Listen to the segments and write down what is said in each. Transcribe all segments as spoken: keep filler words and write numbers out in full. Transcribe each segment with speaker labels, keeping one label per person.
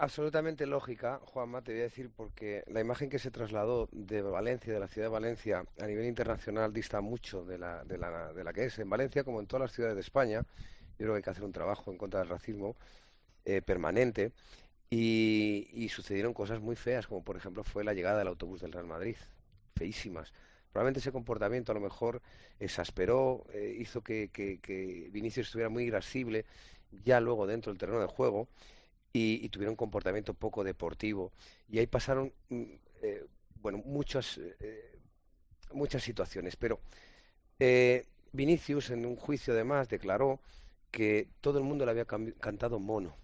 Speaker 1: absolutamente lógica, Juanma, te voy a decir, porque la imagen que se trasladó de Valencia, de la ciudad de Valencia, a nivel internacional dista mucho de la, de la, de la que es en Valencia, como en todas las ciudades de España. Yo creo que hay que hacer un trabajo en contra del racismo eh, permanente. Y, y sucedieron cosas muy feas, como por ejemplo fue la llegada del autobús del Real Madrid. Feísimas. Probablemente ese comportamiento a lo mejor exasperó, eh, hizo que, que, que Vinicius estuviera muy irascible ya luego dentro del terreno de juego y, y tuviera un comportamiento poco deportivo. Y ahí pasaron, mm, eh, bueno, muchas, eh, muchas situaciones. Pero eh, Vinicius, en un juicio además, declaró que todo el mundo le había cambi- cantado mono.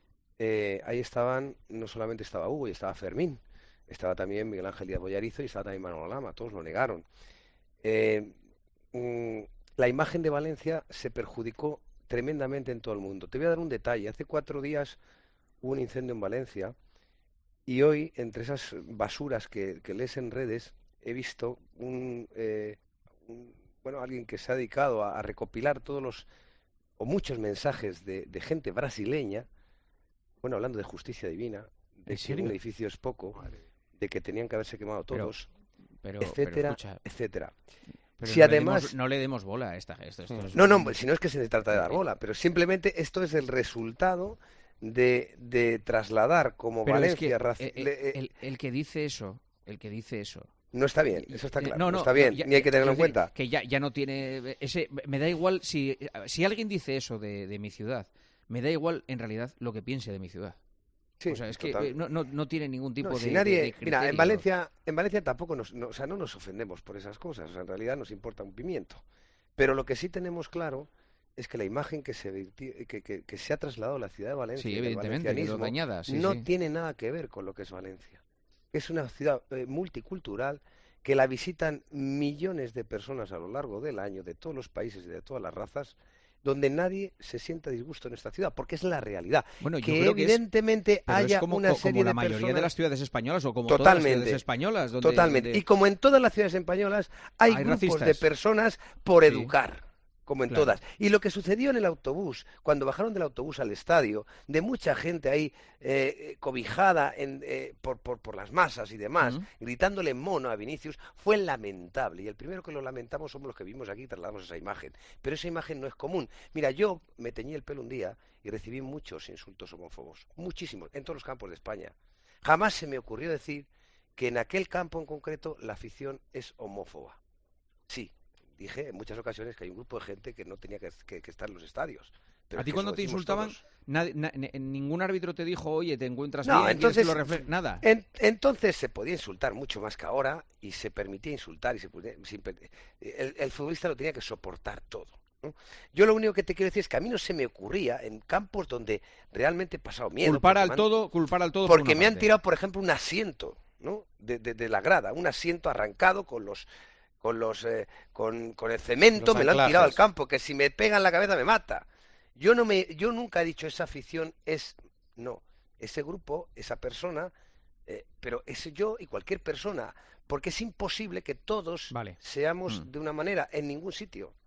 Speaker 1: Eh, ahí estaban, no solamente estaba Hugo, y estaba Fermín, estaba también Miguel Ángel Díaz Bollarizo y estaba también Manolo Lama, todos lo negaron. Eh, mm, la imagen de Valencia se perjudicó tremendamente en todo el mundo. Te voy a dar un detalle. Hace cuatro días hubo un incendio en Valencia y hoy, entre esas basuras que, que lees en redes, he visto un, eh, un- bueno, alguien que se ha dedicado a, a recopilar todos los, o muchos mensajes de, de gente brasileña, bueno, hablando de justicia divina,
Speaker 2: ¿En
Speaker 1: de que un
Speaker 2: serio?
Speaker 1: edificio es poco,
Speaker 2: Madre.
Speaker 1: de que tenían que haberse quemado
Speaker 2: Pero,
Speaker 1: todos,
Speaker 2: pero, pero
Speaker 1: etcétera,
Speaker 2: escucha,
Speaker 1: etcétera.
Speaker 2: pero
Speaker 1: Si
Speaker 2: no le demos,
Speaker 1: además,
Speaker 2: no le demos bola a esta, esto, esto es
Speaker 1: no, no,
Speaker 2: un,
Speaker 1: si no es que se trata de
Speaker 2: eh,
Speaker 1: dar
Speaker 2: eh,
Speaker 1: bola, pero simplemente esto es el resultado de, de trasladar como
Speaker 2: pero es
Speaker 1: Valencia
Speaker 2: que
Speaker 1: raci-
Speaker 2: eh, eh,
Speaker 1: le- eh,
Speaker 2: el, el que dice eso, el que dice eso,
Speaker 1: no está
Speaker 2: y-
Speaker 1: bien,
Speaker 2: y-
Speaker 1: eso está
Speaker 2: eh,
Speaker 1: claro,
Speaker 2: no,
Speaker 1: no
Speaker 2: no,
Speaker 1: está
Speaker 2: no,
Speaker 1: bien,
Speaker 2: ya,
Speaker 1: ni hay
Speaker 2: ya,
Speaker 1: que tenerlo
Speaker 2: quiero
Speaker 1: en
Speaker 2: decir
Speaker 1: cuenta.
Speaker 2: que ya, ya no tiene ese, me da igual si, si alguien dice eso de, de mi ciudad, me da igual en realidad lo que piense de mi ciudad. O
Speaker 1: Sí,
Speaker 2: sea, es que
Speaker 1: total.
Speaker 2: eh, no, no, no tiene ningún
Speaker 1: No,
Speaker 2: tipo
Speaker 1: si
Speaker 2: de, de, de
Speaker 1: nadie, mira, en
Speaker 2: criterio.
Speaker 1: Valencia, en Valencia tampoco nos, no, o sea, no nos ofendemos por esas cosas, o sea, en realidad nos importa un pimiento. Pero lo que sí tenemos claro es que la imagen que se, verti- que, que- que se ha trasladado a la ciudad de
Speaker 2: Sí,
Speaker 1: Valencia y del
Speaker 2: evidentemente, quedó
Speaker 1: valencianismo
Speaker 2: dañada, sí,
Speaker 1: no
Speaker 2: sí.
Speaker 1: tiene nada que ver con lo que es Valencia. Es una ciudad eh, multicultural que la visitan millones de personas a lo largo del año, de todos los países y de todas las razas, donde nadie se sienta a disgusto en esta ciudad, porque es la realidad.
Speaker 2: Bueno, yo
Speaker 1: Que
Speaker 2: creo que es,
Speaker 1: evidentemente
Speaker 2: pero es
Speaker 1: haya
Speaker 2: como,
Speaker 1: una
Speaker 2: co- como
Speaker 1: serie
Speaker 2: la
Speaker 1: de
Speaker 2: mayoría de
Speaker 1: personas
Speaker 2: las ciudades españolas o como todas las ciudades
Speaker 1: totalmente.
Speaker 2: españolas donde,
Speaker 1: Totalmente. Y
Speaker 2: donde
Speaker 1: como en todas las ciudades españolas, hay
Speaker 2: hay
Speaker 1: grupos de
Speaker 2: racistas.
Speaker 1: personas por
Speaker 2: Sí,
Speaker 1: educar, como en
Speaker 2: claro.
Speaker 1: todas. Y lo que sucedió en el autobús, cuando bajaron del autobús al estadio, de mucha gente ahí eh, cobijada en, eh, por, por, por las masas y demás,
Speaker 2: Mm.
Speaker 1: gritándole mono a Vinicius, fue lamentable. Y el primero que lo lamentamos somos los que vimos aquí y trasladamos esa imagen. Pero esa imagen no es común. Mira, yo me teñí el pelo un día y recibí muchos insultos homófobos. Muchísimos, en todos los campos de España. Jamás se me ocurrió decir que en aquel campo en concreto la afición es homófoba. Sí, dije en muchas ocasiones que hay un grupo de gente que no tenía que, que- que estar en los estadios, pero
Speaker 2: A
Speaker 1: es
Speaker 2: ti
Speaker 1: que eso
Speaker 2: cuando
Speaker 1: lo
Speaker 2: te
Speaker 1: decimos
Speaker 2: insultaban,
Speaker 1: todos.
Speaker 2: nadie- na- ne- ningún árbitro te dijo, oye, ¿te encuentras
Speaker 1: No,
Speaker 2: bien? ¿Quieres que lo
Speaker 1: entonces,
Speaker 2: refleje? Nada.
Speaker 1: en- entonces se podía insultar mucho más que ahora y se permitía insultar y se podía- sin per- el, el futbolista lo tenía que soportar todo. ¿No? Yo lo único que te quiero decir es que a mí no se me ocurría en campos donde realmente he pasado miedo
Speaker 2: Culpar
Speaker 1: porque
Speaker 2: al
Speaker 1: me han,
Speaker 2: todo, culpar al todo por
Speaker 1: porque
Speaker 2: una
Speaker 1: me han
Speaker 2: parte.
Speaker 1: tirado, por ejemplo, un asiento, ¿no? De, de- de la grada, un asiento arrancado con los con los eh, con, con el cemento,
Speaker 2: Los
Speaker 1: me lo han tirado al
Speaker 2: anclajes.
Speaker 1: campo, que si me pega en la cabeza me mata. Yo no me, yo nunca he dicho esa afición es, no, ese grupo, esa persona, eh, pero ese yo y cualquier persona, porque es imposible que todos
Speaker 2: Vale.
Speaker 1: seamos
Speaker 2: Mm.
Speaker 1: de una manera en ningún sitio.